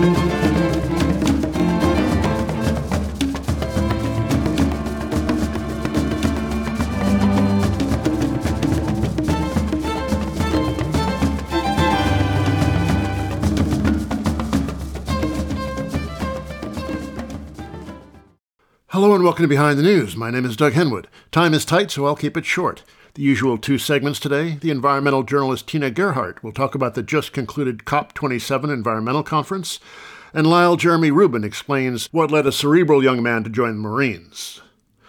Hello and welcome to Behind the News. My name is Doug Henwood. Time is tight, so I'll keep it short. The usual two segments today. The environmental journalist Tina Gerhardt will talk about the just concluded COP27 environmental conference, and Lyle Jeremy Rubin explains what led a cerebral young man to join the Marines.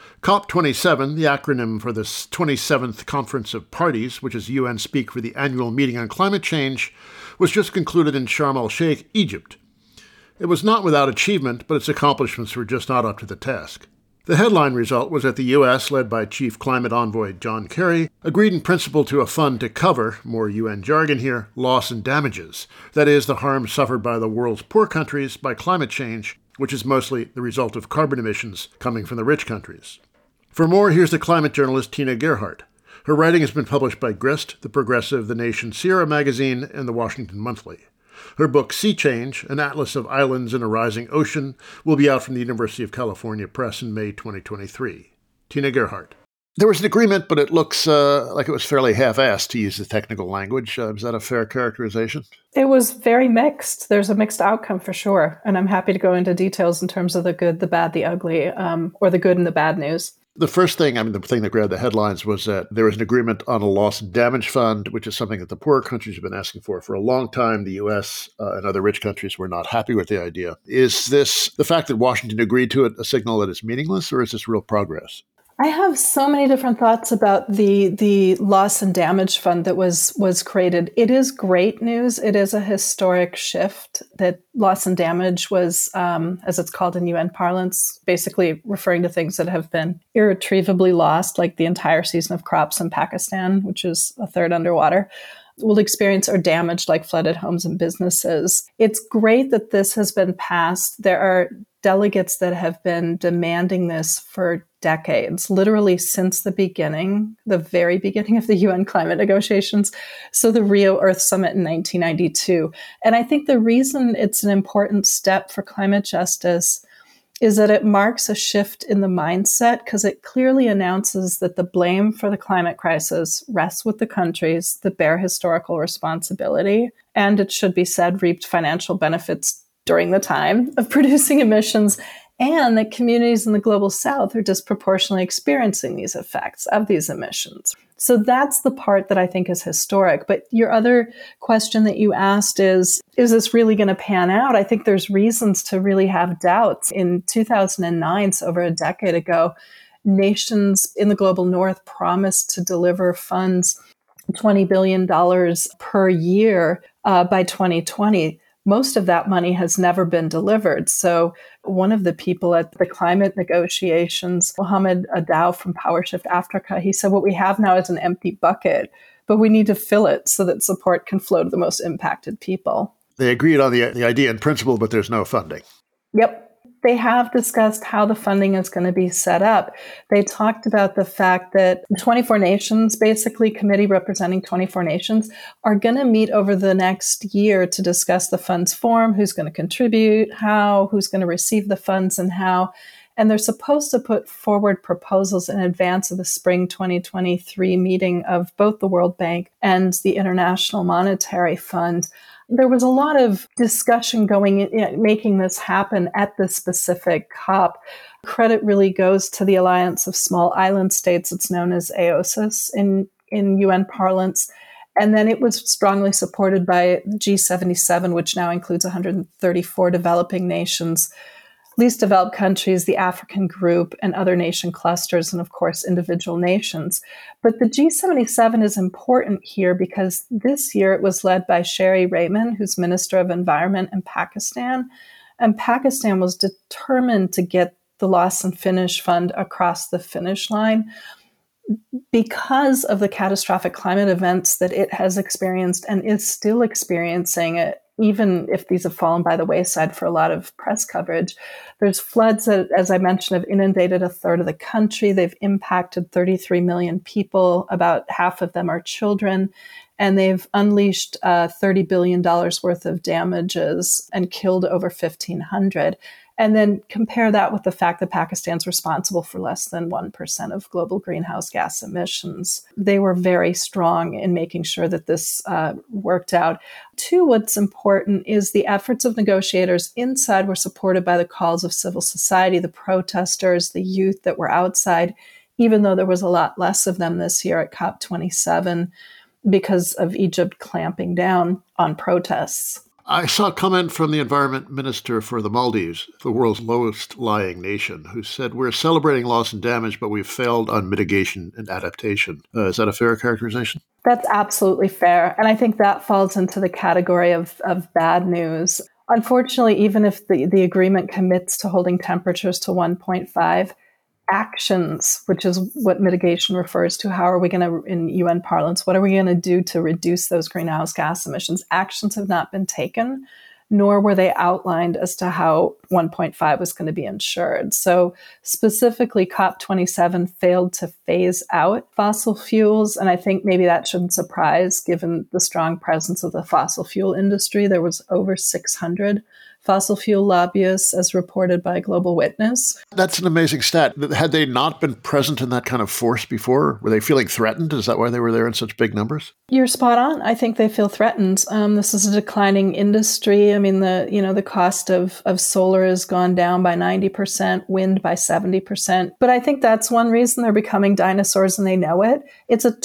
COP27, the acronym for the 27th Conference of Parties, which is UN speak for the annual meeting on climate change, was just concluded in Sharm el-Sheikh, Egypt. It was not without achievement, but its accomplishments were just not up to the task. The headline result was that the U.S., led by Chief Climate Envoy John Kerry, agreed in principle to a fund to cover, more UN jargon here, loss and damages. That is, the harm suffered by the world's poor countries by climate change, which is mostly the result of carbon emissions coming from the rich countries. For more, here's the climate journalist Tina Gerhardt. Her writing has been published by Grist, The Progressive, The Nation, Sierra Magazine, and The Washington Monthly. Her book, Sea Change, An Atlas of Islands in a Rising Ocean, will be out from the University of California Press in May 2023. Tina Gerhardt. There was an agreement, but it looks like it was fairly half-assed, to use the technical language. Is that a fair characterization? It was very mixed. There's a mixed outcome for sure. And I'm happy to go into details in terms of the good, the bad, the ugly, or the good and the bad news. The first thing, the thing that grabbed the headlines was that there was an agreement on a loss and damage fund, which is something that the poorer countries have been asking for a long time. The U.S. And other rich countries were not happy with the idea. Is this, the fact that Washington agreed to it, a signal that it's meaningless, or is this real progress? I have so many different thoughts about the loss and damage fund that was created. It is great news. It is a historic shift that loss and damage was, as it's called in UN parlance, basically referring to things that have been irretrievably lost, like the entire season of crops in Pakistan, which is a third underwater, will experience or damaged like flooded homes and businesses. It's great that this has been passed. There are delegates that have been demanding this for decades, literally since the very beginning of the UN climate negotiations. So the Rio Earth Summit in 1992. And I think the reason it's an important step for climate justice is that it marks a shift in the mindset, because it clearly announces that the blame for the climate crisis rests with the countries that bear historical responsibility, and it should be said, reaped financial benefits during the time of producing emissions, and that communities in the global south are disproportionately experiencing these effects of these emissions. So that's the part that I think is historic. But your other question that you asked is this really going to pan out? I think there's reasons to really have doubts. In 2009, so over a decade ago, nations in the global north promised to deliver funds, $20 billion per year by 2020. Most of that money has never been delivered. So one of the people at the climate negotiations, Mohammed Adaw from PowerShift Africa, he said, what we have now is an empty bucket, but we need to fill it so that support can flow to the most impacted people. They agreed on the idea in principle, but there's no funding. Yep. They have discussed how the funding is going to be set up. They talked about the fact that 24 nations, basically committee representing 24 nations, are going to meet over the next year to discuss the funds form, who's going to contribute, how, who's going to receive the funds and how. And they're supposed to put forward proposals in advance of the spring 2023 meeting of both the World Bank and the International Monetary Fund. There was a lot of discussion going in making this happen at this specific COP. Credit really goes to the Alliance of Small Island States. It's known as AOSIS in UN parlance. And then it was strongly supported by G77, which now includes 134 developing nations, least developed countries, the African group, and other nation clusters, and of course, individual nations. But the G77 is important here because this year it was led by Sherry Raymond, who's Minister of Environment in Pakistan. And Pakistan was determined to get the Loss and Finish Fund across the finish line because of the catastrophic climate events that it has experienced and is still experiencing, even if these have fallen by the wayside for a lot of press coverage. There's floods that, as I mentioned, have inundated a third of the country. They've impacted 33 million people. About half of them are children. and they've unleashed $30 billion worth of damages and killed over 1,500. And then compare that with the fact that Pakistan's responsible for less than 1% of global greenhouse gas emissions. They were very strong in making sure that this worked out. Two, what's important is the efforts of negotiators inside were supported by the calls of civil society, the protesters, the youth that were outside, even though there was a lot less of them this year at COP27 because of Egypt clamping down on protests. I saw a comment from the environment minister for the Maldives, the world's lowest lying nation, who said, "We're celebrating loss and damage, but we've failed on mitigation and adaptation." Is that a fair characterization? That's absolutely fair. And I think that falls into the category of bad news. Unfortunately, even if the agreement commits to holding temperatures to 1.5, actions, which is what mitigation refers to, how are we going to, in UN parlance, what are we going to do to reduce those greenhouse gas emissions? Actions have not been taken, nor were they outlined as to how 1.5 was going to be ensured. So specifically, COP27 failed to phase out fossil fuels, and I think maybe that shouldn't surprise given the strong presence of the fossil fuel industry. There was over 600 fossil fuel lobbyists, as reported by Global Witness. That's an amazing stat. Had they not been present in that kind of force before? Were they feeling threatened? Is that why they were there in such big numbers? You're spot on. I think they feel threatened. This is a declining industry. I mean, the cost of solar has gone down by 90%, wind by 70%. But I think that's one reason they're becoming dinosaurs and they know it. It's a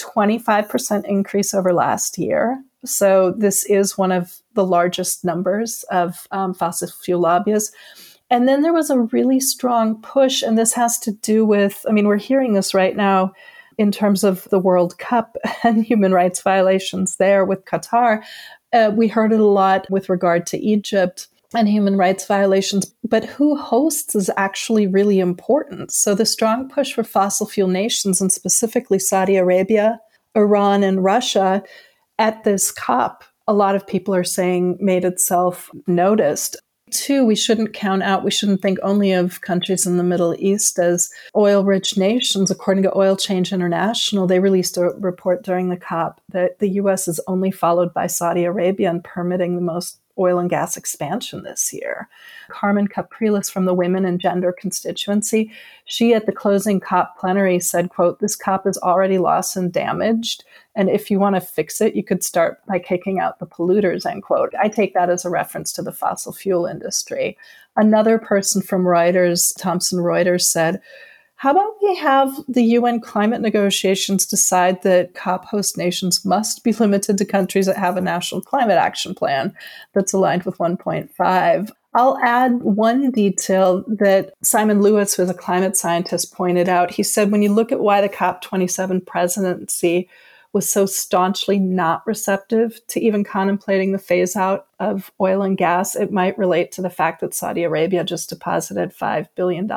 25% increase over last year. So this is one of the largest numbers of fossil fuel lobbyists. And then there was a really strong push, and this has to do with, I mean, we're hearing this right now in terms of the World Cup and human rights violations there with Qatar. We heard it a lot with regard to Egypt and human rights violations, but who hosts is actually really important. So the strong push for fossil fuel nations, and specifically Saudi Arabia, Iran, and Russia, at this COP, a lot of people are saying made itself noticed. Two, we shouldn't think only of countries in the Middle East as oil-rich nations. According to Oil Change International, they released a report during the COP that the U.S. is only followed by Saudi Arabia in permitting the most oil and gas expansion this year. Carmen Capriles from the Women and Gender constituency, she at the closing COP plenary said, quote, "This COP is already lost and damaged. And if you want to fix it, you could start by kicking out the polluters," end quote. I take that as a reference to the fossil fuel industry. Another person from Reuters, Thomson Reuters, said, "How about we have the UN climate negotiations decide that COP host nations must be limited to countries that have a national climate action plan that's aligned with 1.5. I'll add one detail that Simon Lewis, who is a climate scientist, pointed out. He said, when you look at why the COP27 presidency was so staunchly not receptive to even contemplating the phase out of oil and gas, it might relate to the fact that Saudi Arabia just deposited $5 billion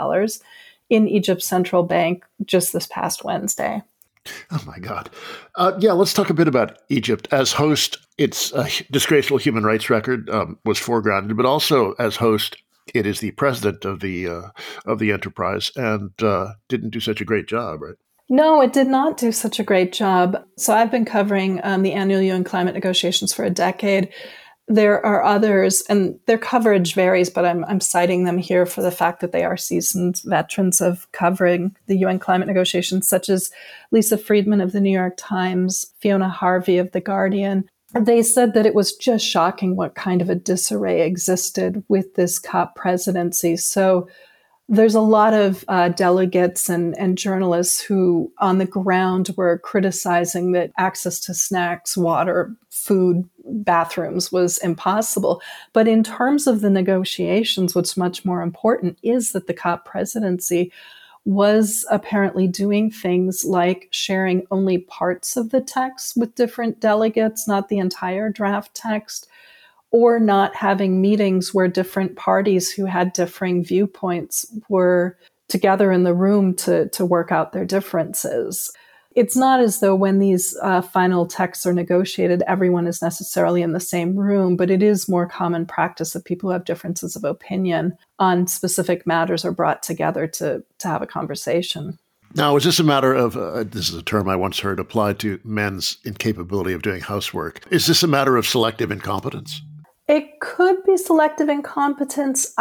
in Egypt's central bank just this past Wednesday. Oh, my God. Let's talk a bit about Egypt. As host, its disgraceful human rights record was foregrounded, but also as host, it is the president of the enterprise and didn't do such a great job, right? No, it did not do such a great job. So I've been covering the annual UN climate negotiations for a decade. There are others, and their coverage varies, but I'm citing them here for the fact that they are seasoned veterans of covering the UN climate negotiations, such as Lisa Friedman of the New York Times, Fiona Harvey of The Guardian. They said that it was just shocking what kind of a disarray existed with this COP presidency. So there's a lot of delegates and journalists who on the ground were criticizing that access to snacks, water, food, bathrooms was impossible. But in terms of the negotiations, what's much more important is that the COP presidency was apparently doing things like sharing only parts of the text with different delegates, not the entire draft text, or not having meetings where different parties who had differing viewpoints were together in the room to work out their differences. It's not as though when these final texts are negotiated, everyone is necessarily in the same room, but it is more common practice that people who have differences of opinion on specific matters are brought together to have a conversation. Now, is this a matter of, this is a term I once heard applied to men's incapability of doing housework. Is this a matter of selective incompetence? It could be selective incompetence.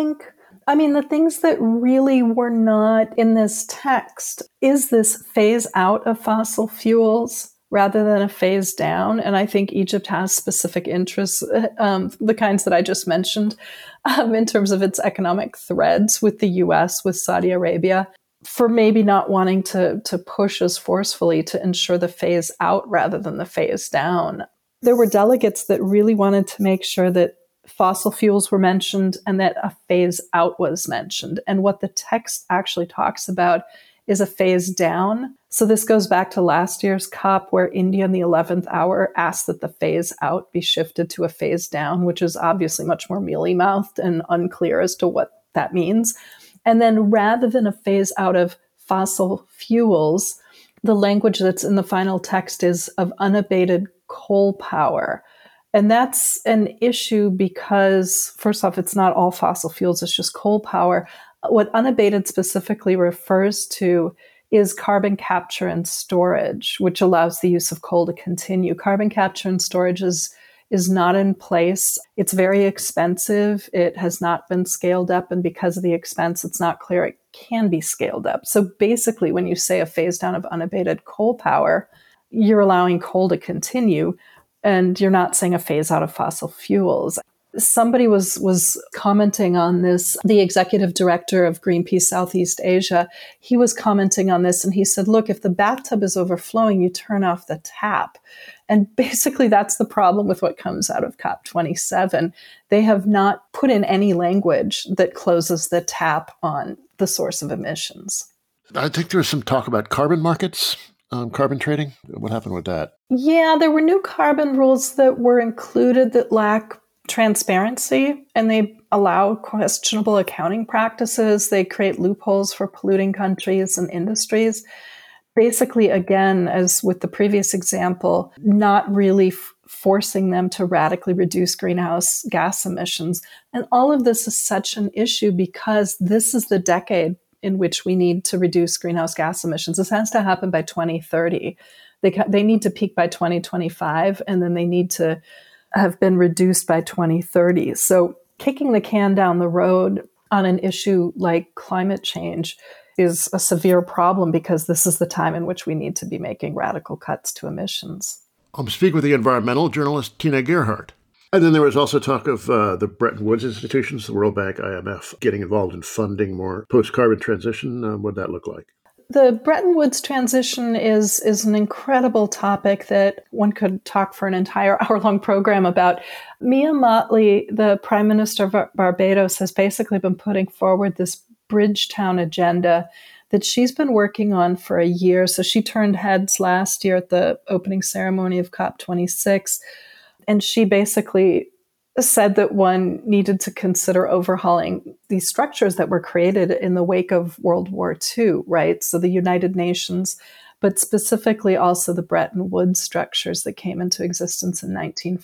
The things that really were not in this text is this phase out of fossil fuels rather than a phase down. And I think Egypt has specific interests, the kinds that I just mentioned, in terms of its economic threads with the US, with Saudi Arabia, for maybe not wanting to push as forcefully to ensure the phase out rather than the phase down. There were delegates that really wanted to make sure that fossil fuels were mentioned and that a phase out was mentioned. And what the text actually talks about is a phase down. So this goes back to last year's COP, where India in the 11th hour asked that the phase out be shifted to a phase down, which is obviously much more mealy-mouthed and unclear as to what that means. And then rather than a phase out of fossil fuels, the language that's in the final text is of unabated coal power. And that's an issue because, first off, it's not all fossil fuels, it's just coal power. What unabated specifically refers to is carbon capture and storage, which allows the use of coal to continue. Carbon capture and storage is not in place. It's very expensive. It has not been scaled up. And because of the expense, it's not clear it can be scaled up. So basically, when you say a phase down of unabated coal power, you're allowing coal to continue, and you're not saying a phase out of fossil fuels. Somebody was commenting on this, the executive director of Greenpeace Southeast Asia. He was commenting on this and he said, look, if the bathtub is overflowing, you turn off the tap. And basically that's the problem with what comes out of COP27. They have not put in any language that closes the tap on the source of emissions. I think there was some talk about carbon markets. Carbon trading? What happened with that? Yeah, there were new carbon rules that were included that lack transparency, and they allow questionable accounting practices. They create loopholes for polluting countries and industries. Basically, again, as with the previous example, not really forcing them to radically reduce greenhouse gas emissions. And all of this is such an issue because this is the decade in which we need to reduce greenhouse gas emissions. This has to happen by 2030. They need to peak by 2025, and then they need to have been reduced by 2030. So kicking the can down the road on an issue like climate change is a severe problem because this is the time in which we need to be making radical cuts to emissions. I'm speaking with the environmental journalist Tina Gerhardt. And then there was also talk of the Bretton Woods institutions, the World Bank, IMF, getting involved in funding more post-carbon transition. What would that look like? The Bretton Woods transition is an incredible topic that one could talk for an entire hour-long program about. Mia Mottley, the Prime Minister of Barbados, has basically been putting forward this Bridgetown agenda that she's been working on for a year. So she turned heads last year at the opening ceremony of COP26. And she basically said that one needed to consider overhauling these structures that were created in the wake of World War II, right? So the United Nations, but specifically also the Bretton Woods structures that came into existence in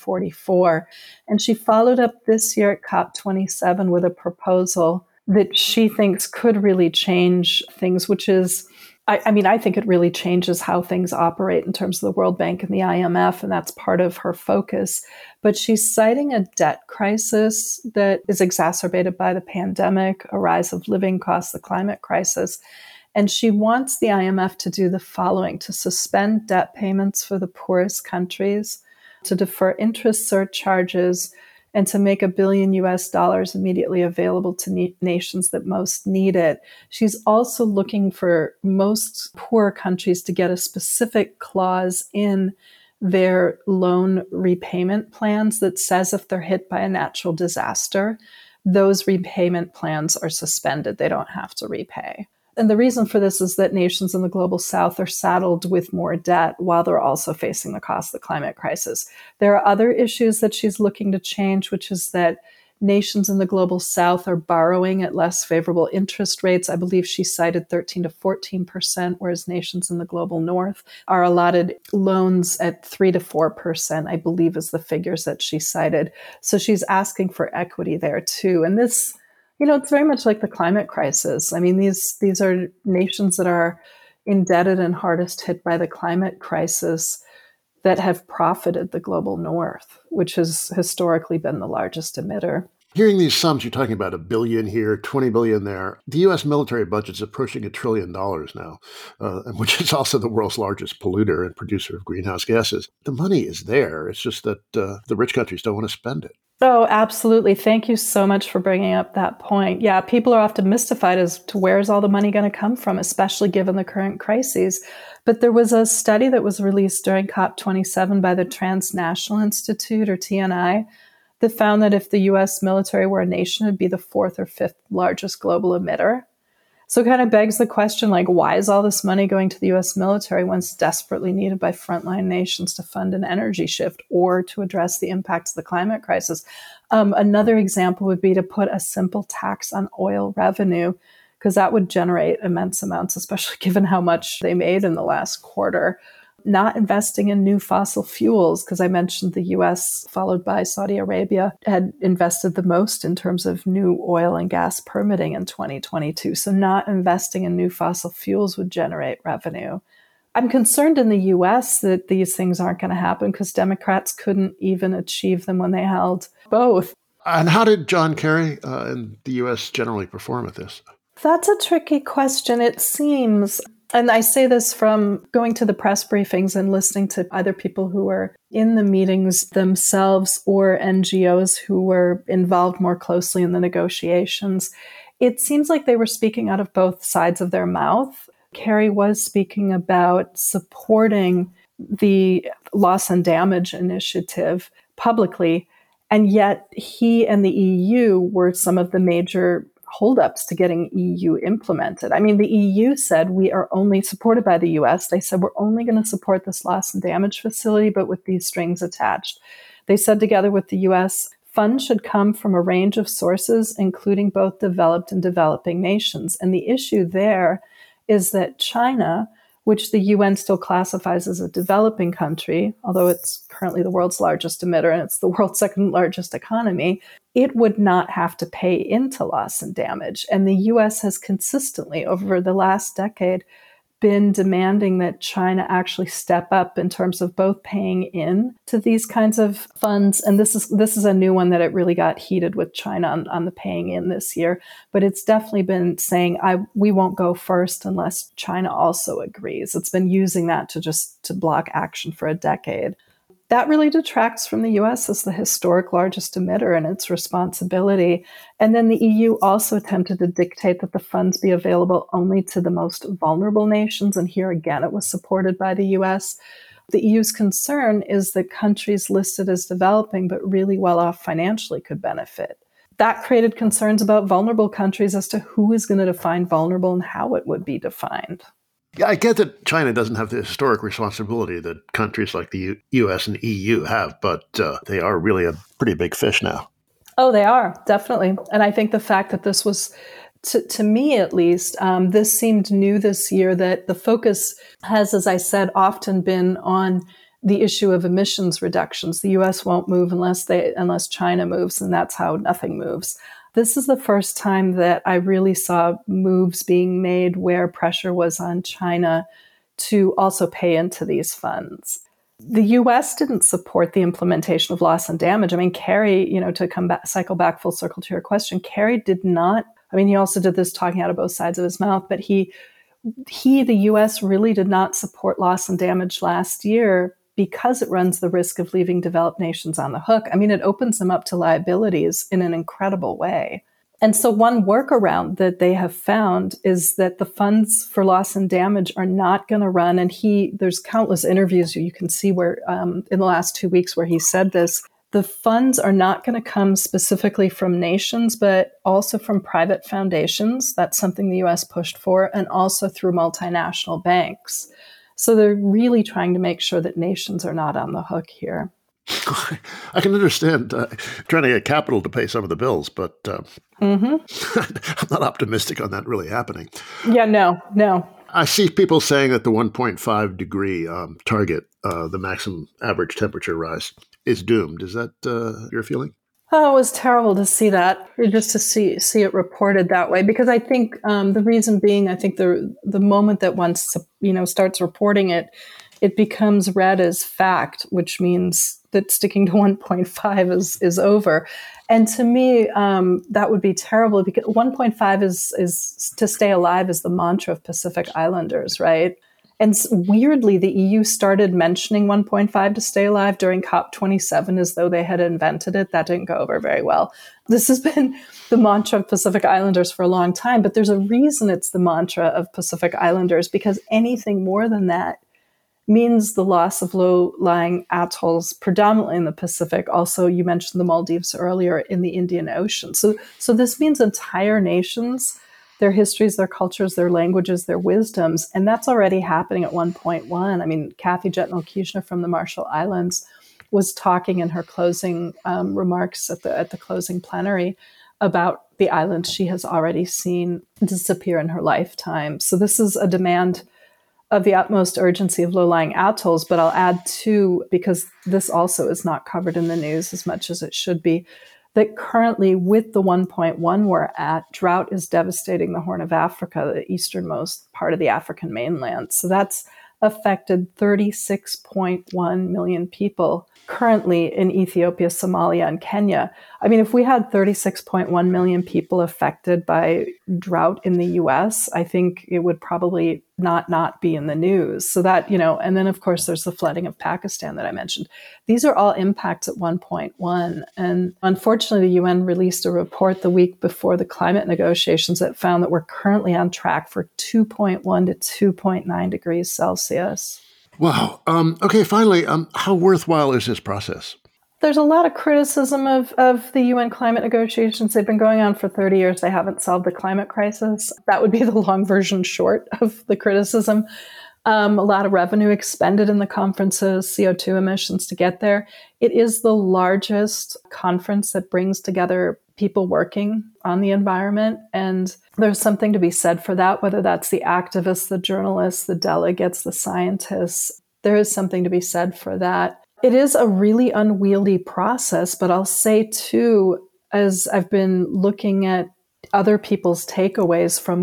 1944. And she followed up this year at COP27 with a proposal that she thinks could really change things, which is, I think it really changes how things operate in terms of the World Bank and the IMF, and that's part of her focus. But she's citing a debt crisis that is exacerbated by the pandemic, a rise of living costs, the climate crisis. And she wants the IMF to do the following: to suspend debt payments for the poorest countries, to defer interest surcharges, and to make $1 billion immediately available to nations that most need it. She's also looking for most poor countries to get a specific clause in their loan repayment plans that says if they're hit by a natural disaster, those repayment plans are suspended. They don't have to repay. And the reason for this is that nations in the global south are saddled with more debt while they're also facing the cost of the climate crisis. There are other issues that she's looking to change, which is that nations in the global south are borrowing at less favorable interest rates. I believe she cited 13 to 14%, whereas nations in the global north are allotted loans at 3 to 4%, I believe is the figures that she cited. So she's asking for equity there too. And this, it's very much like the climate crisis. I mean, these are nations that are indebted and hardest hit by the climate crisis that have profited the global north, which has historically been the largest emitter. Hearing these sums, you're talking about $1 billion here, $20 billion there. The U.S. military budget's approaching $1 trillion now, which is also the world's largest polluter and producer of greenhouse gases. The money is there. It's just that the rich countries don't want to spend it. Oh, absolutely. Thank you so much for bringing up that point. Yeah, people are often mystified as to where's all the money going to come from, especially given the current crises. But there was a study that was released during COP27 by the Transnational Institute, or TNI, that found that if the U.S. military were a nation, it'd be the fourth or fifth largest global emitter. So it kind of begs the question, like, why is all this money going to the U.S. military when it's desperately needed by frontline nations to fund an energy shift or to address the impacts of the climate crisis? Another example would be to put a simple tax on oil revenue, because that would generate immense amounts, especially given how much they made in the last quarter. Not investing in new fossil fuels, because I mentioned the US, followed by Saudi Arabia, had invested the most in terms of new oil and gas permitting in 2022. So not investing in new fossil fuels would generate revenue. I'm concerned in the US that these things aren't going to happen because Democrats couldn't even achieve them when they held both. And how did John Kerry and the US generally perform at this? That's a tricky question. It seems, and I say this from going to the press briefings and listening to either people who were in the meetings themselves or NGOs who were involved more closely in the negotiations. It seems like they were speaking out of both sides of their mouth. Kerry was speaking about supporting the loss and damage initiative publicly, and yet he and the EU were some of the major holdups to getting EU implemented. I mean, the EU said we are only supported by the US. They said we're only going to support this loss and damage facility, but with these strings attached. They said together with the US, funds should come from a range of sources, including both developed and developing nations. And the issue there is that China, which the UN still classifies as a developing country, although it's currently the world's largest emitter and it's the world's second largest economy, it would not have to pay into loss and damage. And the US has consistently, over the last decade, been demanding that China actually step up in terms of both paying in to these kinds of funds. And this is a new one that it really got heated with China on the paying in this year. But it's definitely been saying, we won't go first unless China also agrees. It's been using that to block action for a decade. That really detracts from the US as the historic largest emitter and its responsibility. And then the EU also attempted to dictate that the funds be available only to the most vulnerable nations. And here again, it was supported by the US. The EU's concern is that countries listed as developing but really well off financially could benefit. That created concerns about vulnerable countries as to who is going to define vulnerable and how it would be defined. Yeah, I get that China doesn't have the historic responsibility that countries like the U.S. and EU have, but they are really a pretty big fish now. Oh, they are, definitely. And I think the fact that this was, to me at least, this seemed new this year, that the focus has, as I said, often been on the issue of emissions reductions. The U.S. won't move unless China moves, and that's how nothing moves. This is the first time that I really saw moves being made where pressure was on China to also pay into these funds. The U.S. didn't support the implementation of loss and damage. I mean, Kerry, to cycle back full circle to your question, Kerry did not, he also did this talking out of both sides of his mouth, but the U.S. really did not support loss and damage last year because it runs the risk of leaving developed nations on the hook. It opens them up to liabilities in an incredible way. And so one workaround that they have found is that the funds for loss and damage are not going to run. And there's countless interviews you can see where in the last 2 weeks where he said this. The funds are not going to come specifically from nations, but also from private foundations. That's something the U.S. pushed for, and also through multinational banks. So they're really trying to make sure that nations are not on the hook here. I can understand trying to get capital to pay some of the bills, but I'm not optimistic on that really happening. Yeah, no. I see people saying that the 1.5 degree target, the maximum average temperature rise, is doomed. Is that your feeling? Oh, it was terrible to see that, or just to see it reported that way. Because I think the reason being, I think the moment that one starts reporting it, it becomes read as fact, which means that sticking to 1.5 is over. And to me, that would be terrible, because 1.5 is to stay alive is the mantra of Pacific Islanders, right? And weirdly, the EU started mentioning 1.5 to stay alive during COP27 as though they had invented it. That didn't go over very well. This has been the mantra of Pacific Islanders for a long time, but there's a reason it's the mantra of Pacific Islanders, because anything more than that means the loss of low-lying atolls, predominantly in the Pacific. Also, you mentioned the Maldives earlier, in the Indian Ocean. So this means entire nations, their histories, their cultures, their languages, their wisdoms, and that's already happening at 1.1. I mean, Kathy Jetnil-Kushner from the Marshall Islands was talking in her closing remarks at the closing plenary about the islands she has already seen disappear in her lifetime. So this is a demand of the utmost urgency of low-lying atolls, but I'll add too, because this also is not covered in the news as much as it should be, that currently with the 1.1 we're at, drought is devastating the Horn of Africa, the easternmost part of the African mainland. So that's affected 36.1 million people currently in Ethiopia, Somalia, and Kenya. I mean, if we had 36.1 million people affected by drought in the US, I think it would probably not be in the news. So that, and then of course there's the flooding of Pakistan that I mentioned. These are all impacts at 1.1. And unfortunately, the UN released a report the week before the climate negotiations that found that we're currently on track for 2.1 to 2.9 degrees Celsius. Wow. Okay, finally, how worthwhile is this process? There's a lot of criticism of the UN climate negotiations. They've been going on for 30 years. They haven't solved the climate crisis. That would be the long version short of the criticism. A lot of revenue expended in the conferences, CO2 emissions to get there. It is the largest conference that brings together people working on the environment. And there's something to be said for that, whether that's the activists, the journalists, the delegates, the scientists. There is something to be said for that. It is a really unwieldy process, but I'll say too, as I've been looking at other people's takeaways from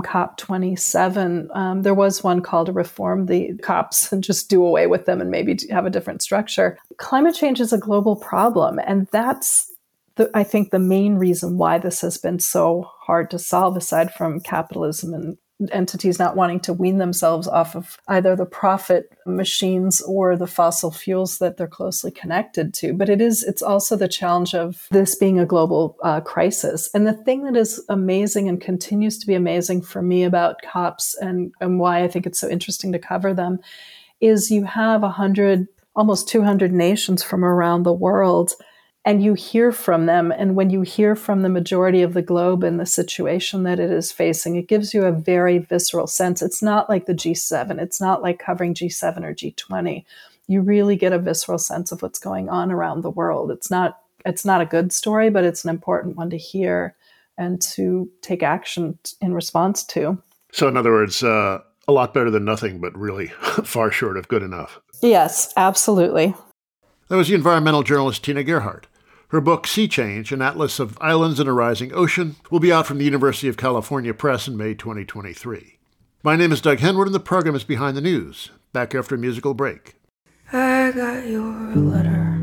COP27, there was one call to reform the COPs and just do away with them and maybe have a different structure. Climate change is a global problem, and that's I think the main reason why this has been so hard to solve, aside from capitalism and entities not wanting to wean themselves off of either the profit machines or the fossil fuels that they're closely connected to. But it's also the challenge of this being a global crisis. And the thing that is amazing and continues to be amazing for me about COPs and why I think it's so interesting to cover them is you have almost 200 nations from around the world, and you hear from them. And when you hear from the majority of the globe in the situation that it is facing, it gives you a very visceral sense. It's not like the G7. It's not like covering G7 or G20. You really get a visceral sense of what's going on around the world. It's not a good story, but it's an important one to hear and to take action in response to. So in other words, a lot better than nothing, but really far short of good enough. Yes, absolutely. That was the environmental journalist Tina Gerhart. Her book, Sea Change, An Atlas of Islands in a Rising Ocean, will be out from the University of California Press in May 2023. My name is Doug Henwood, and the program is Behind the News. Back after a musical break. I got your letter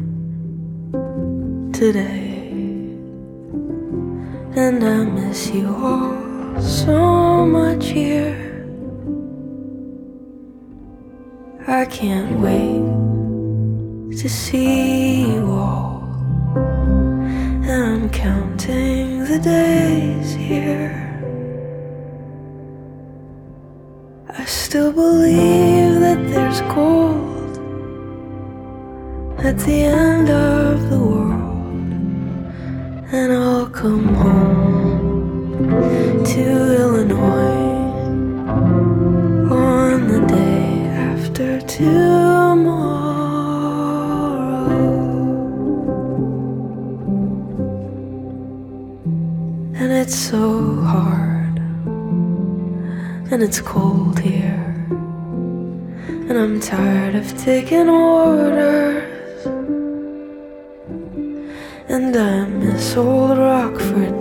today, and I miss you all so much here. I can't wait to see you all, and I'm counting the days here. I still believe that there's gold at the end of the world, and I'll come home to Illinois on the day after tomorrow. And it's so hard, and it's cold here, and I'm tired of taking orders, And I miss old Rockford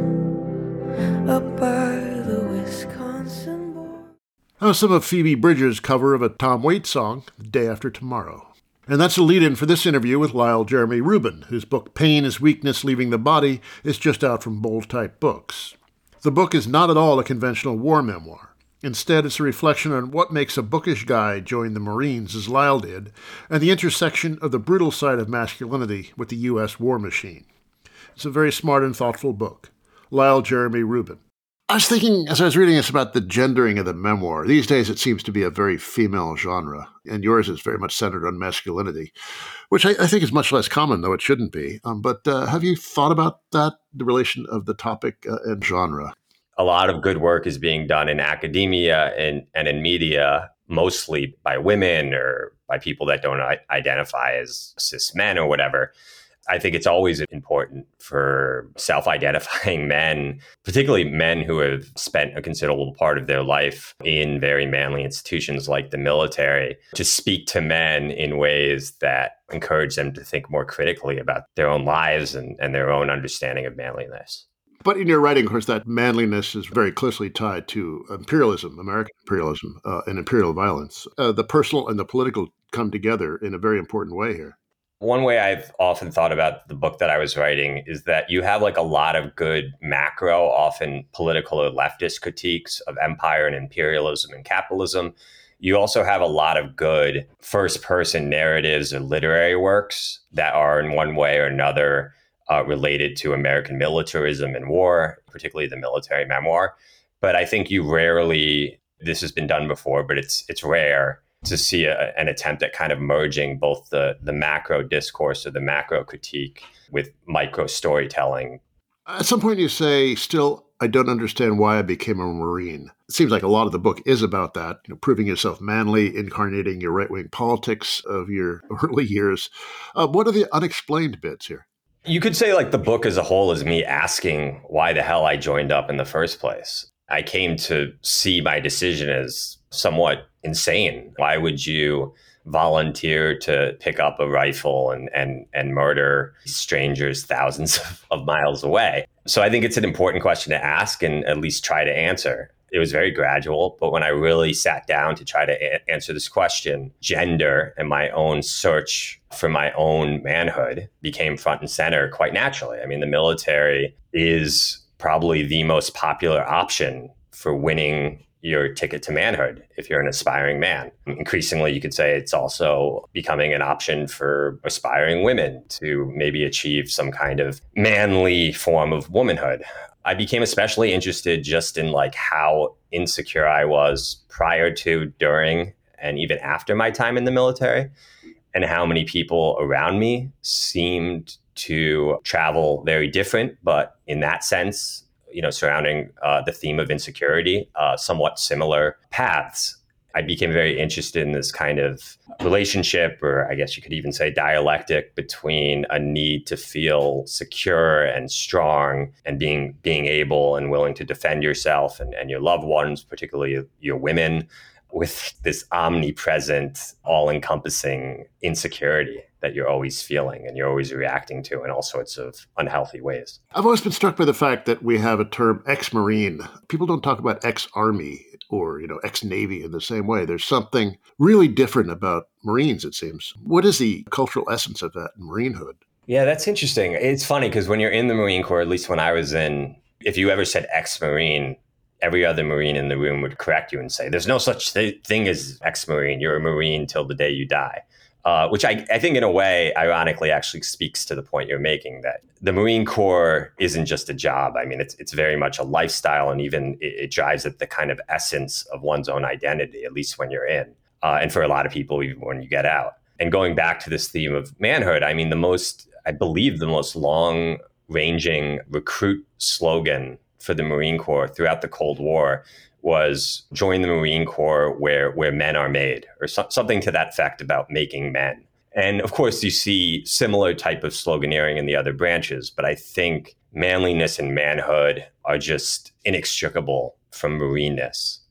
town up by the Wisconsin border. That was some of Phoebe Bridgers' cover of a Tom Waits song, The Day After Tomorrow. And that's a lead-in for this interview with Lyle Jeremy Rubin, whose book Pain is Weakness Leaving the Body is just out from Bold Type Books. The book is not at all a conventional war memoir. Instead, it's a reflection on what makes a bookish guy join the Marines, as Lyle did, and the intersection of the brutal side of masculinity with the U.S. war machine. It's a very smart and thoughtful book. Lyle Jeremy Rubin. I was thinking, as I was reading this, about the gendering of the memoir. These days it seems to be a very female genre, and yours is very much centered on masculinity, which I think is much less common, though it shouldn't be. But have you thought about that, the relation of the topic and genre? A lot of good work is being done in academia and in media, mostly by women or by people that don't identify as cis men or whatever. I think it's always important for self-identifying men, particularly men who have spent a considerable part of their life in very manly institutions like the military, to speak to men in ways that encourage them to think more critically about their own lives and their own understanding of manliness. But in your writing, of course, that manliness is very closely tied to imperialism, American imperialism, and imperial violence. The personal and the political come together in a very important way here. One way I've often thought about the book that I was writing is that you have like a lot of good macro, often political or leftist critiques of empire and imperialism and capitalism. You also have a lot of good first-person narratives or literary works that are in one way or another related to American militarism and war, particularly the military memoir. But I think you rarely, this has been done before, but it's rare to see an attempt at kind of merging both the macro discourse or the macro critique with micro storytelling. At some point you say, still, I don't understand why I became a Marine. It seems like a lot of the book is about that, proving yourself manly, incarnating your right-wing politics of your early years. What are the unexplained bits here? You could say like the book as a whole is me asking why the hell I joined up in the first place. I came to see my decision as somewhat insane. Why would you volunteer to pick up a rifle and murder strangers thousands of miles away? So I think it's an important question to ask and at least try to answer. It was very gradual, but when I really sat down to try to answer this question, gender and my own search for my own manhood became front and center quite naturally. I mean, the military is probably the most popular option for winning your ticket to manhood if you're an aspiring man. Increasingly, you could say it's also becoming an option for aspiring women to maybe achieve some kind of manly form of womanhood. I became especially interested just in like how insecure I was prior to, during, and even after my time in the military, and how many people around me seemed to travel very different, but in that sense, surrounding the theme of insecurity, somewhat similar paths. I became very interested in this kind of relationship, or I guess you could even say dialectic, between a need to feel secure and strong and being able and willing to defend yourself and your loved ones, particularly your women, with this omnipresent, all-encompassing insecurity that you're always feeling and you're always reacting to in all sorts of unhealthy ways. I've always been struck by the fact that we have a term ex-Marine. People don't talk about ex-Army or, ex-Navy in the same way. There's something really different about Marines, it seems. What is the cultural essence of that Marinehood? Yeah, that's interesting. It's funny because when you're in the Marine Corps, at least when I was in, if you ever said ex-Marine, every other Marine in the room would correct you and say, there's no such thing as ex-Marine. You're a Marine till the day you die. Which I think in a way, ironically, actually speaks to the point you're making, that the Marine Corps isn't just a job. I mean, it's very much a lifestyle, and even it drives at the kind of essence of one's own identity, at least when you're in. And for a lot of people, even when you get out. And going back to this theme of manhood, I mean, I believe the most long-ranging recruit slogan for the Marine Corps throughout the Cold War was join the Marine Corps where men are made, or something to that effect about making men. And of course, you see similar type of sloganeering in the other branches, but I think manliness and manhood are just inextricable from Marineness.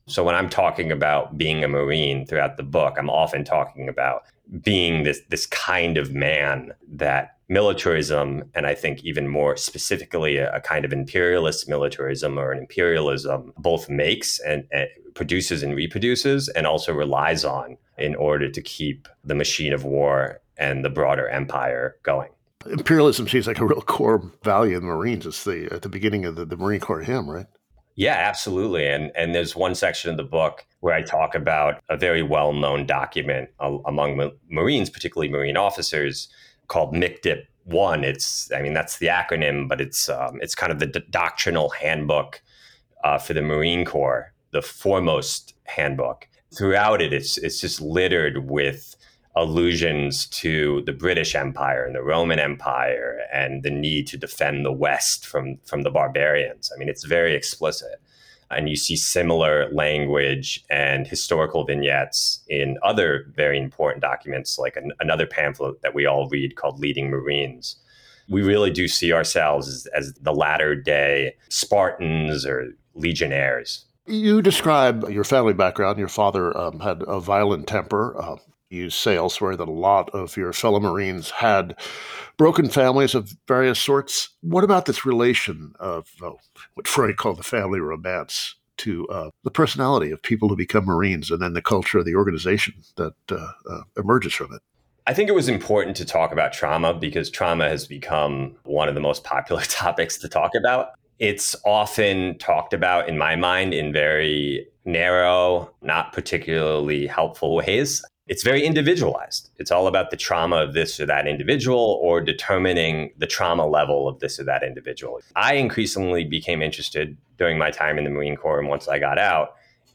So when I'm talking about being a Marine throughout the book, I'm often talking about being this kind of man that militarism, and I think even more specifically a kind of imperialist militarism or an imperialism, both makes and produces and reproduces and also relies on in order to keep the machine of war and the broader empire going. Imperialism seems like a real core value in the Marines. It's at the beginning of the Marine Corps hymn, right? Yeah, absolutely. And there's one section of the book where I talk about a very well-known document among Marines, particularly Marine officers, called MCDIP 1. That's the acronym, but it's kind of the doctrinal handbook for the Marine Corps, the foremost handbook. Throughout it, it's just littered with allusions to the British Empire and the Roman Empire and the need to defend the West from the barbarians. I mean, it's very explicit. And you see similar language and historical vignettes in other very important documents, like another pamphlet that we all read called Leading Marines. We really do see ourselves as the latter day Spartans or legionnaires. You describe your family background. Your father had a violent temper. You say elsewhere that a lot of your fellow Marines had broken families of various sorts. What about this relation of what Freud called the family romance to the personality of people who become Marines and then the culture of the organization that emerges from it? I think it was important to talk about trauma because trauma has become one of the most popular topics to talk about. It's often talked about, in my mind, in very narrow, not particularly helpful ways. It's very individualized. It's all about the trauma of this or that individual or determining the trauma level of this or that individual. I increasingly became interested during my time in the Marine Corps and once I got out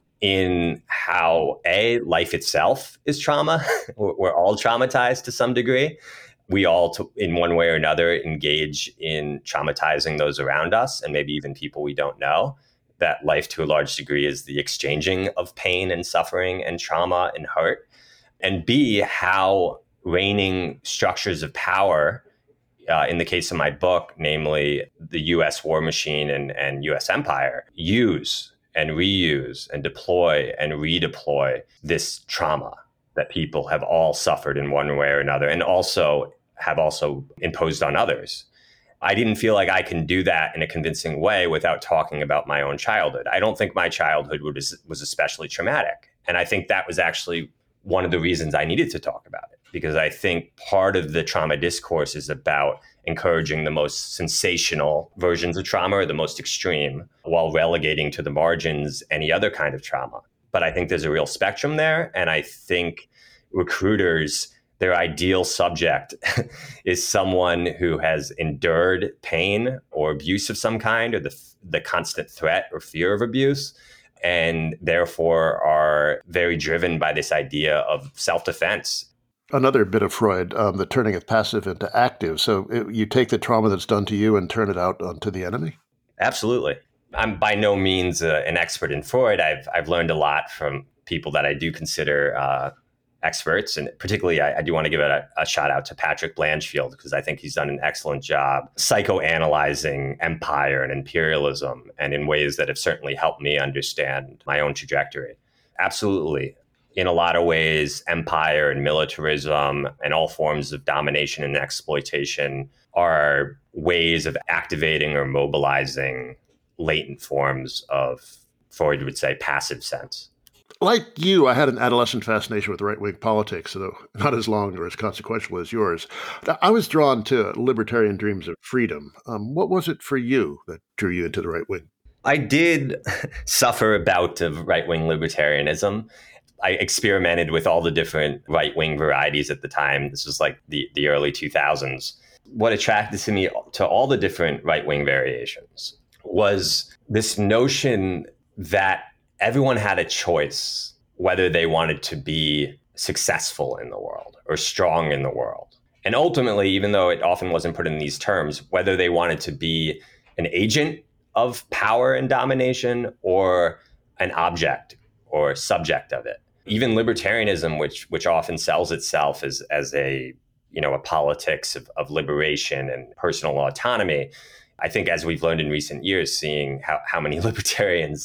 in how life itself is trauma. We're all traumatized to some degree. We all, in one way or another, engage in traumatizing those around us and maybe even people we don't know. That life, to a large degree, is the exchanging of pain and suffering and trauma and hurt. And B, how reigning structures of power, in the case of my book, namely the U.S. war machine and U.S. empire, use and reuse and deploy and redeploy this trauma that people have all suffered in one way or another and also have imposed on others. I didn't feel like I can do that in a convincing way without talking about my own childhood. I don't think my childhood was especially traumatic. And I think that was actually one of the reasons I needed to talk about it, because I think part of the trauma discourse is about encouraging the most sensational versions of trauma or the most extreme while relegating to the margins any other kind of trauma. But I think there's a real spectrum there. And I think recruiters, their ideal subject is someone who has endured pain or abuse of some kind or the constant threat or fear of abuse, and therefore are very driven by this idea of self-defense. Another bit of Freud, the turning of passive into active. So you take the trauma that's done to you and turn it out onto the enemy? Absolutely. I'm by no means an expert in Freud. I've learned a lot from people that I do consider experts. And particularly, I do want to give a shout out to Patrick Blanchfield, because I think he's done an excellent job psychoanalyzing empire and imperialism, and in ways that have certainly helped me understand my own trajectory. Absolutely. In a lot of ways, empire and militarism and all forms of domination and exploitation are ways of activating or mobilizing latent forms of, Freud would say, passive sense. Like you, I had an adolescent fascination with right-wing politics, though not as long or as consequential as yours. I was drawn to libertarian dreams of freedom. What was it for you that drew you into the right wing? I did suffer a bout of right-wing libertarianism. I experimented with all the different right-wing varieties at the time. This was like the early 2000s. What attracted me to all the different right-wing variations was this notion that everyone had a choice whether they wanted to be successful in the world or strong in the world. And ultimately, even though it often wasn't put in these terms, whether they wanted to be an agent of power and domination or an object or subject of it. Even libertarianism, which often sells itself as a politics of liberation and personal autonomy, I think as we've learned in recent years, seeing how many libertarians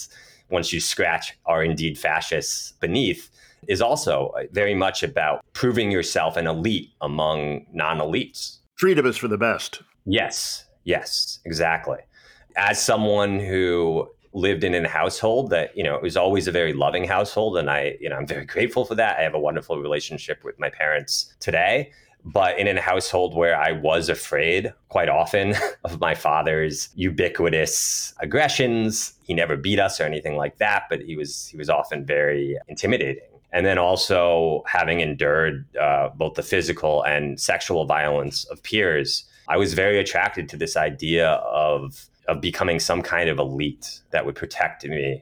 once you scratch are indeed fascists beneath, is also very much about proving yourself an elite among non-elites. Freedom is for the best. Yes, exactly. As someone who lived in a household that, it was always a very loving household, and I'm very grateful for that. I have a wonderful relationship with my parents today. But in a household where I was afraid quite often of my father's ubiquitous aggressions, he never beat us or anything like that, but he was often very intimidating. And then also having endured both the physical and sexual violence of peers, I was very attracted to this idea of becoming some kind of elite that would protect me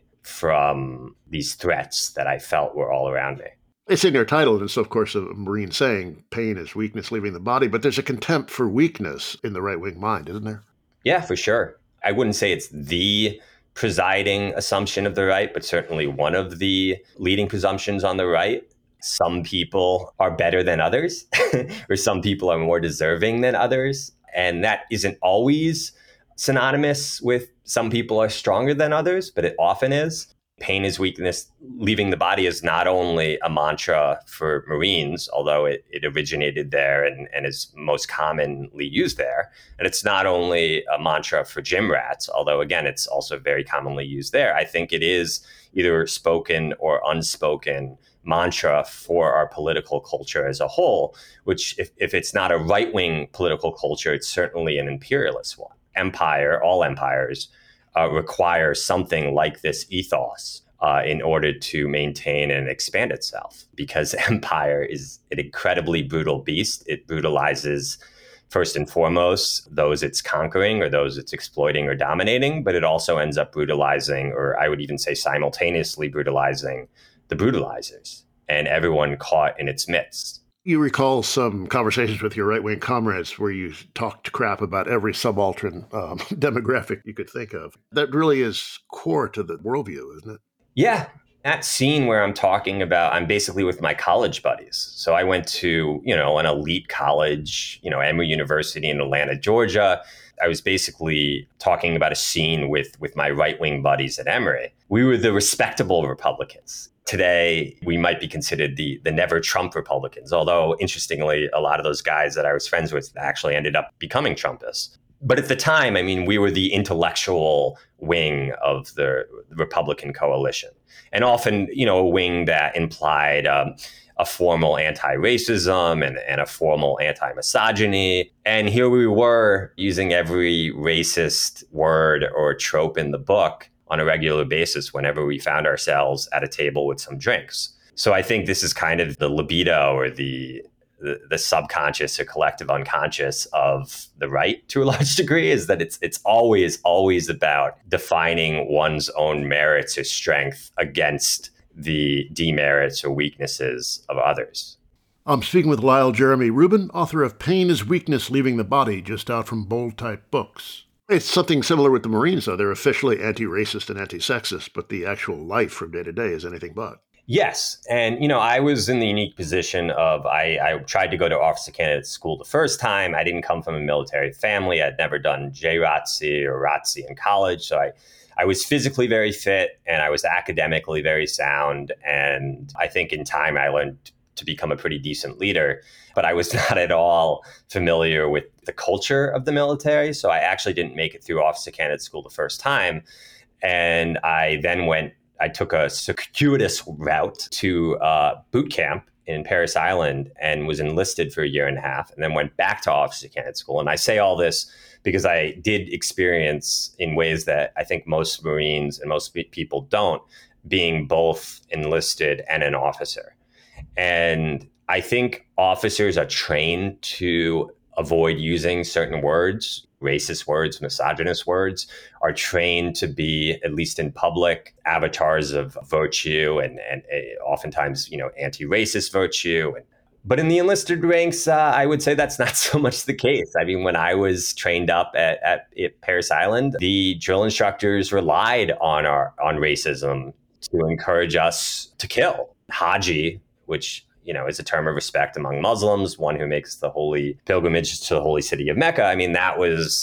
from these threats that I felt were all around me. It's in your title, and it's, of course, a Marine saying, pain is weakness leaving the body, but there's a contempt for weakness in the right-wing mind, isn't there? Yeah, for sure. I wouldn't say it's the presiding assumption of the right, but certainly one of the leading presumptions on the right. Some people are better than others, or some people are more deserving than others. And that isn't always synonymous with some people are stronger than others, but it often is. Pain is weakness leaving the body is not only a mantra for Marines, although it originated there and is most commonly used there. And it's not only a mantra for gym rats, although, again, it's also very commonly used there. I think it is either spoken or unspoken mantra for our political culture as a whole, which if it's not a right-wing political culture, it's certainly an imperialist one. All empires require something like this ethos in order to maintain and expand itself, because empire is an incredibly brutal beast. It brutalizes, first and foremost, those it's conquering or those it's exploiting or dominating, but it also ends up brutalizing, or I would even say simultaneously brutalizing, the brutalizers and everyone caught in its midst. You recall some conversations with your right-wing comrades where you talked crap about every subaltern demographic you could think of. That really is core to the worldview, isn't it? Yeah. That scene where I'm talking about, I'm basically with my college buddies. So I went to, an elite college, Emory University in Atlanta, Georgia. I was basically talking about a scene with my right-wing buddies at Emory. We were the respectable Republicans. Today, we might be considered the never Trump Republicans, although interestingly, a lot of those guys that I was friends with actually ended up becoming Trumpists. But at the time, we were the intellectual wing of the Republican coalition, and often, a wing that implied a formal anti-racism and a formal anti-misogyny. And here we were using every racist word or trope in the book on a regular basis whenever we found ourselves at a table with some drinks. So I think this is kind of the libido or the subconscious or collective unconscious of the right to a large degree, is that it's always about defining one's own merits or strength against the demerits or weaknesses of others. I'm speaking with Lyle Jeremy Rubin, author of Pain is Weakness Leaving the Body, just out from Bold Type Books. It's something similar with the Marines, though. They're officially anti-racist and anti-sexist, but the actual life from day to day is anything but. Yes. And, I was in the unique position of I tried to go to officer candidate school the first time. I didn't come from a military family. I'd never done JROTC or ROTC in college. So I was physically very fit and I was academically very sound. And I think in time I learned to become a pretty decent leader, but I was not at all familiar with the culture of the military. So I actually didn't make it through officer candidate school the first time. And I took a circuitous route to boot camp in Parris Island and was enlisted for a year and a half, and then went back to officer candidate school. And I say all this because I did experience, in ways that I think most Marines and most people don't, being both enlisted and an officer. And I think officers are trained to avoid using certain words, racist words, misogynist words, are trained to be, at least in public, avatars of virtue and oftentimes, anti-racist virtue. But in the enlisted ranks, I would say that's not so much the case. When I was trained up at Parris Island, the drill instructors relied on racism to encourage us to kill. Haji, which is a term of respect among Muslims, one who makes the holy pilgrimage to the holy city of Mecca. That was,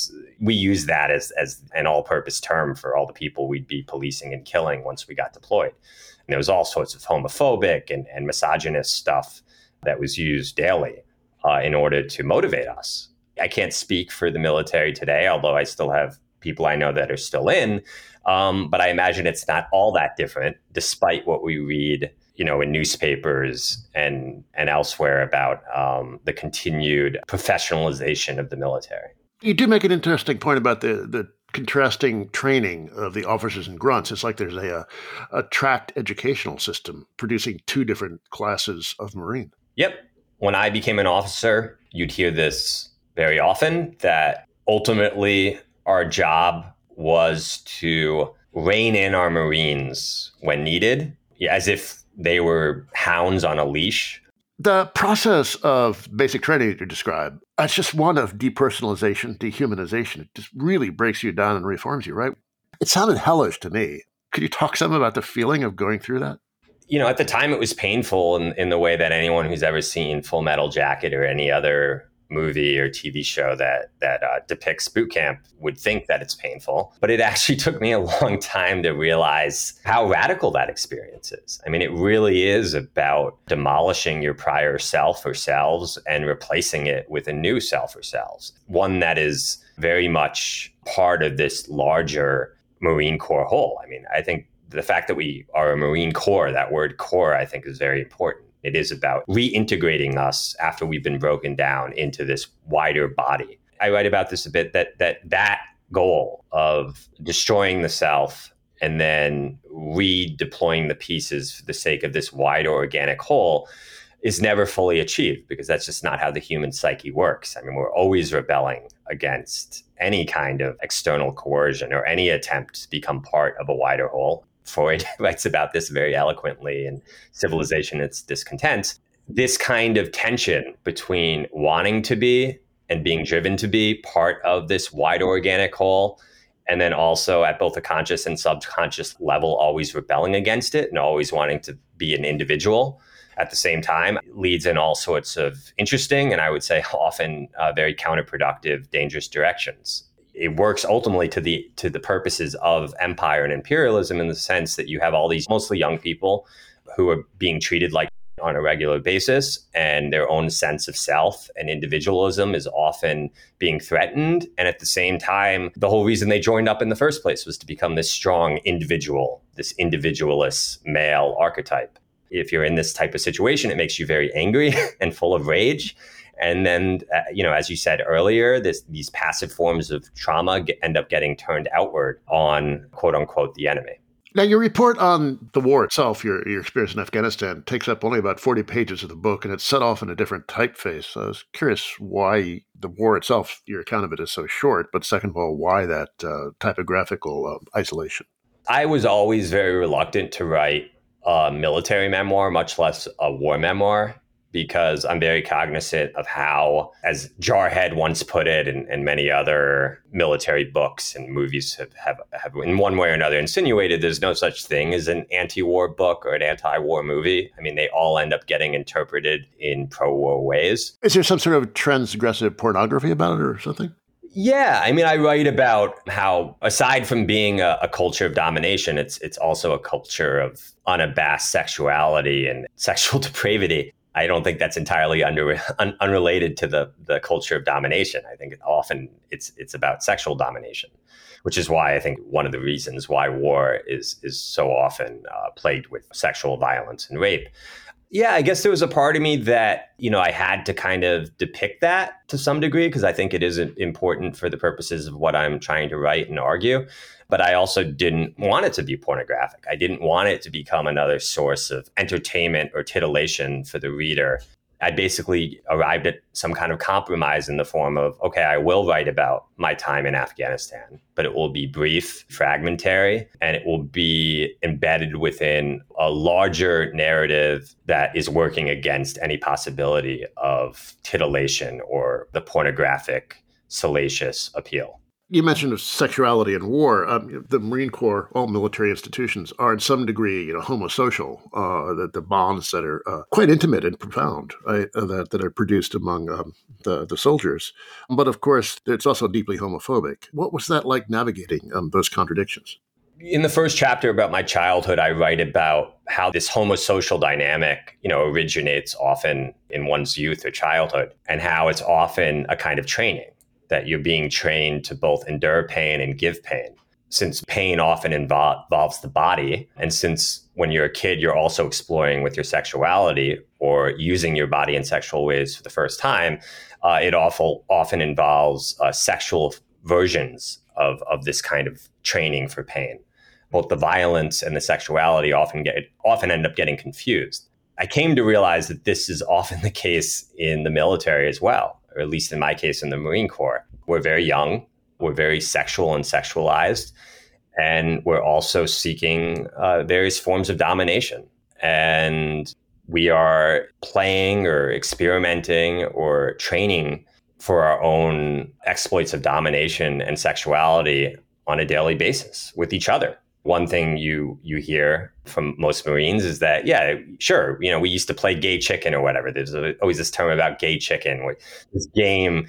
we use that as an all-purpose term for all the people we'd be policing and killing once we got deployed. And there was all sorts of homophobic and misogynist stuff that was used daily in order to motivate us. I can't speak for the military today, although I still have people I know that are still in. But I imagine it's not all that different, despite what we read, in newspapers and elsewhere about the continued professionalization of the military. You do make an interesting point about the contrasting training of the officers and grunts. It's like there's a tracked educational system producing two different classes of Marine. Yep. When I became an officer, you'd hear this very often, that ultimately our job was to rein in our Marines when needed, as if they were hounds on a leash. The process of basic training that you describe, it's just one of depersonalization, dehumanization. It just really breaks you down and reforms you, right? It sounded hellish to me. Could you talk some about the feeling of going through that? At the time, it was painful in the way that anyone who's ever seen Full Metal Jacket or any other movie or TV show that depicts boot camp would think that it's painful. But it actually took me a long time to realize how radical that experience is. I mean, it really is about demolishing your prior self or selves and replacing it with a new self or selves, one that is very much part of this larger Marine Corps whole. I mean, I think the fact that we are a Marine Corps, that word Corps, I think is very important. It is about reintegrating us after we've been broken down into this wider body. I write about this a bit, that goal of destroying the self and then redeploying the pieces for the sake of this wider organic whole is never fully achieved, because that's just not how the human psyche works. I mean, we're always rebelling against any kind of external coercion or any attempt to become part of a wider whole. Freud writes about this very eloquently in Civilization and Its Discontent. This kind of tension between wanting to be and being driven to be part of this wide organic whole, and then also at both a conscious and subconscious level, always rebelling against it and always wanting to be an individual at the same time, leads in all sorts of interesting and I would say often very counterproductive, dangerous directions. It works ultimately to the purposes of empire and imperialism, in the sense that you have all these mostly young people who are being treated like on a regular basis, and their own sense of self and individualism is often being threatened. And at the same time, the whole reason they joined up in the first place was to become this strong individual, this individualist male archetype. If you're in this type of situation, it makes you very angry and full of rage. And then, as you said earlier, these passive forms of trauma end up getting turned outward on, quote unquote, the enemy. Now, your report on the war itself, your experience in Afghanistan, takes up only about 40 pages of the book, and it's set off in a different typeface. So I was curious why the war itself, your account of it, is so short, but second of all, why that typographical isolation? I was always very reluctant to write a military memoir, much less a war memoir, because I'm very cognizant of how, as Jarhead once put it, and many other military books and movies have in one way or another insinuated, there's no such thing as an anti-war book or an anti-war movie. I mean, they all end up getting interpreted in pro-war ways. Is there some sort of transgressive pornography about it or something? Yeah, I mean, I write about how, aside from being a culture of domination, it's also a culture of unabashed sexuality and sexual depravity. I don't think that's entirely unrelated to the culture of domination. I think often it's about sexual domination, which is why I think one of the reasons why war is so often plagued with sexual violence and rape. Yeah, I guess there was a part of me that, I had to kind of depict that to some degree, because I think it is important for the purposes of what I'm trying to write and argue. But I also didn't want it to be pornographic. I didn't want it to become another source of entertainment or titillation for the reader. I basically arrived at some kind of compromise in the form of, okay, I will write about my time in Afghanistan, but it will be brief, fragmentary, and it will be embedded within a larger narrative that is working against any possibility of titillation or the pornographic, salacious appeal. You mentioned sexuality and war. The Marine Corps, all military institutions, are in some degree, homosocial. The bonds that are quite intimate and profound, that are produced among the soldiers. But of course, it's also deeply homophobic. What was that like navigating those contradictions? In the first chapter about my childhood, I write about how this homosocial dynamic, originates often in one's youth or childhood, and how it's often a kind of training, that you're being trained to both endure pain and give pain. Since pain often involves the body, and since when you're a kid, you're also exploring with your sexuality or using your body in sexual ways for the first time, it often involves sexual versions of this kind of training for pain. Both the violence and the sexuality often end up getting confused. I came to realize that this is often the case in the military as well, or at least in my case in the Marine Corps. We're very young, we're very sexual and sexualized, and we're also seeking various forms of domination. And we are playing or experimenting or training for our own exploits of domination and sexuality on a daily basis with each other. One thing you hear from most Marines is that, yeah, sure, we used to play gay chicken or whatever. There's always this term about gay chicken, this game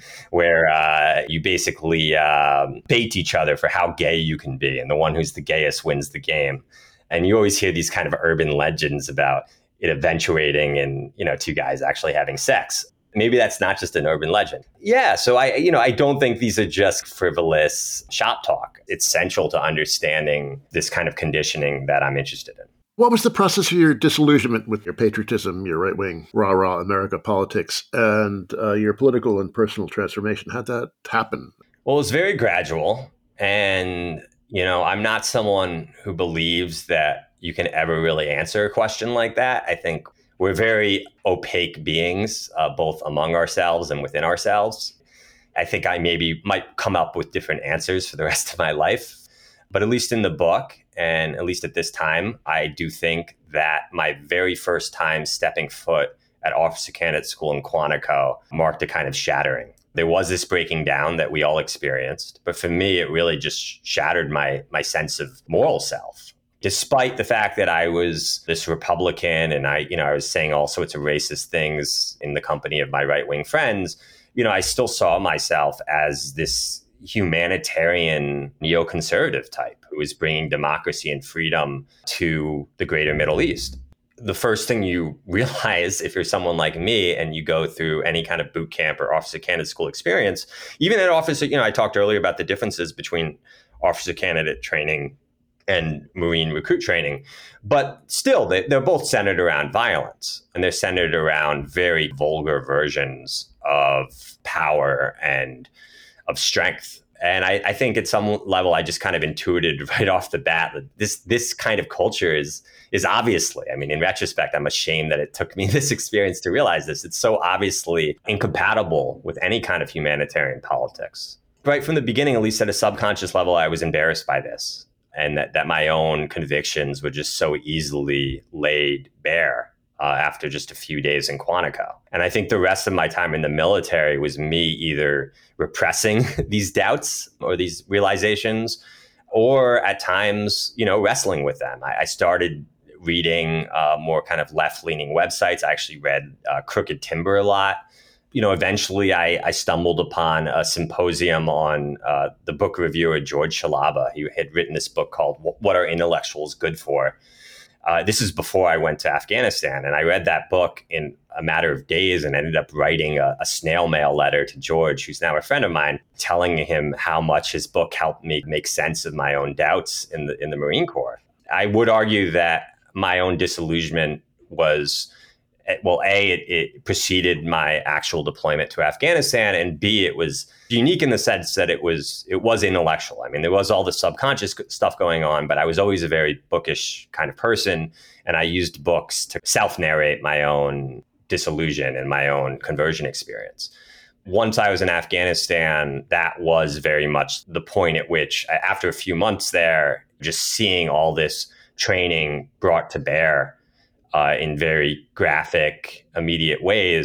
where you basically bait each other for how gay you can be, and the one who's the gayest wins the game. And you always hear these kind of urban legends about it eventuating in, two guys actually having sex. Maybe that's not just an urban legend. Yeah, so I don't think these are just frivolous shop talk. It's central to understanding this kind of conditioning that I'm interested in. What was the process of your disillusionment with your patriotism, your right-wing rah-rah America politics, and your political and personal transformation? How'd that happen? Well, it was very gradual. And, I'm not someone who believes that you can ever really answer a question like that. I think we're very opaque beings, both among ourselves and within ourselves. I think I maybe might come up with different answers for the rest of my life. But at least in the book, and at least at this time, I do think that my very first time stepping foot at Officer Candidate School in Quantico marked a kind of shattering. There was this breaking down that we all experienced. But for me, it really just shattered my sense of moral self. Despite the fact that I was this Republican and I was saying all sorts of racist things in the company of my right-wing friends, I still saw myself as this humanitarian neoconservative type who was bringing democracy and freedom to the greater Middle East. The first thing you realize if you're someone like me and you go through any kind of boot camp or Officer Candidate School experience, even at Officer, I talked earlier about the differences between Officer Candidate training and Marine recruit training. But still, they're both centered around violence, and they're centered around very vulgar versions of power and of strength. And I think at some level, I just kind of intuited right off the bat that this kind of culture is obviously, in retrospect, I'm ashamed that it took me this experience to realize this. It's so obviously incompatible with any kind of humanitarian politics. Right from the beginning, at least at a subconscious level, I was embarrassed by this. And that my own convictions were just so easily laid bare after just a few days in Quantico. And I think the rest of my time in the military was me either repressing these doubts or these realizations, or at times, wrestling with them. I started reading more kind of left-leaning websites. I actually read Crooked Timber a lot. Eventually I stumbled upon a symposium on the book reviewer George Shalaba. He had written this book called What Are Intellectuals Good For? This is before I went to Afghanistan. And I read that book in a matter of days and ended up writing a snail mail letter to George, who's now a friend of mine, telling him how much his book helped me make sense of my own doubts in the Marine Corps. I would argue that my own disillusionment was, well, A, it preceded my actual deployment to Afghanistan, and B, it was unique in the sense that it was intellectual. There was all the subconscious stuff going on, but I was always a very bookish kind of person, and I used books to self-narrate my own disillusion and my own conversion experience. Once I was in Afghanistan, that was very much the point at which, after a few months there, just seeing all this training brought to bear in very graphic, immediate ways,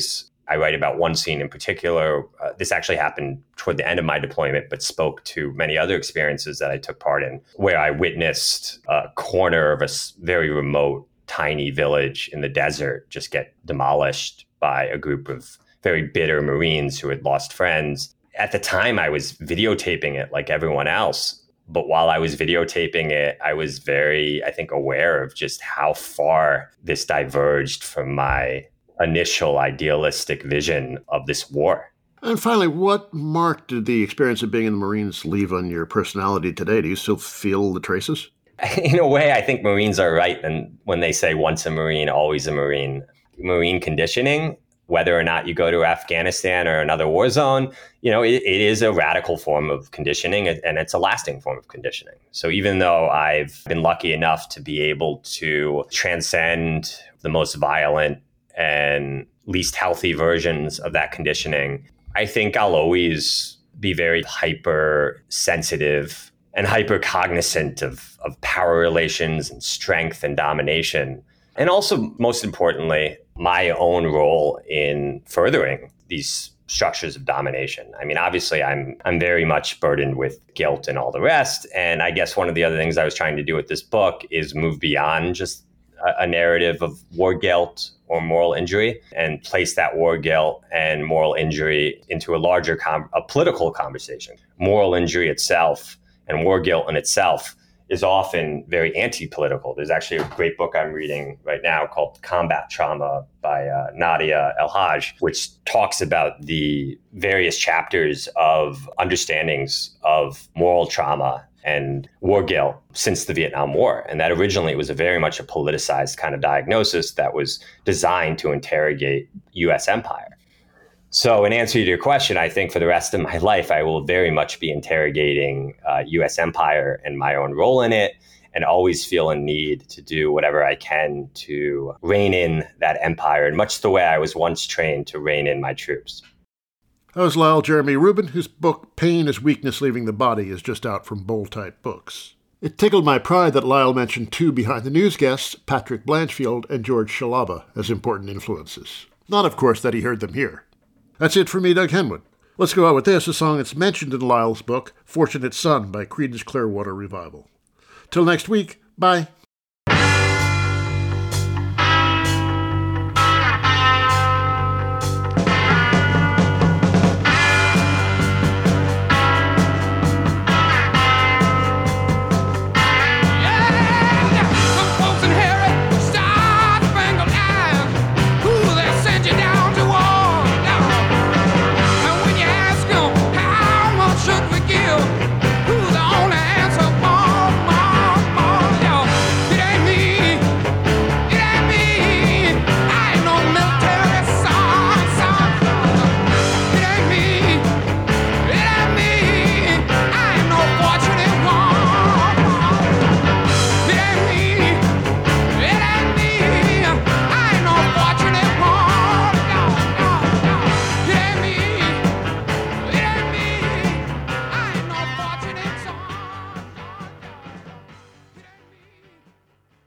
I write about one scene in particular. This actually happened toward the end of my deployment, but spoke to many other experiences that I took part in, where I witnessed a corner of a very remote, tiny village in the desert just get demolished by a group of very bitter Marines who had lost friends. At the time, I was videotaping it like everyone else. But while I was videotaping it, I was very, I think, aware of just how far this diverged from my initial idealistic vision of this war. And finally, what mark did the experience of being in the Marines leave on your personality today? Do you still feel the traces? In a way, I think Marines are right when they say once a Marine, always a Marine. Marine conditioning, whether or not you go to Afghanistan or another war zone, it is a radical form of conditioning, and it's a lasting form of conditioning. So even though I've been lucky enough to be able to transcend the most violent and least healthy versions of that conditioning, I think I'll always be very hypersensitive and hyper-cognizant of power relations and strength and domination. And also, most importantly, my own role in furthering these structures of domination. I mean, obviously, I'm very much burdened with guilt and all the rest. And I guess one of the other things I was trying to do with this book is move beyond just a narrative of war guilt or moral injury and place that war guilt and moral injury into a larger a political conversation. Moral injury itself and war guilt in itself is often very anti-political. There's actually a great book I'm reading right now called Combat Trauma by Nadia El-Haj, which talks about the various chapters of understandings of moral trauma and war guilt since the Vietnam War. And that originally was very much a politicized kind of diagnosis that was designed to interrogate U.S. empire. So in answer to your question, I think for the rest of my life, I will very much be interrogating U.S. empire and my own role in it, and always feel a need to do whatever I can to rein in that empire in much the way I was once trained to rein in my troops. That was Lyle Jeremy Rubin, whose book Pain is Weakness Leaving the Body is just out from Bold Type Books. It tickled my pride that Lyle mentioned two Behind the News guests, Patrick Blanchfield and George Shalaba, as important influences. Not, of course, that he heard them here. That's it for me, Doug Henwood. Let's go out with this, a song that's mentioned in Lyle's book, Fortunate Son by Creedence Clearwater Revival. Till next week, bye.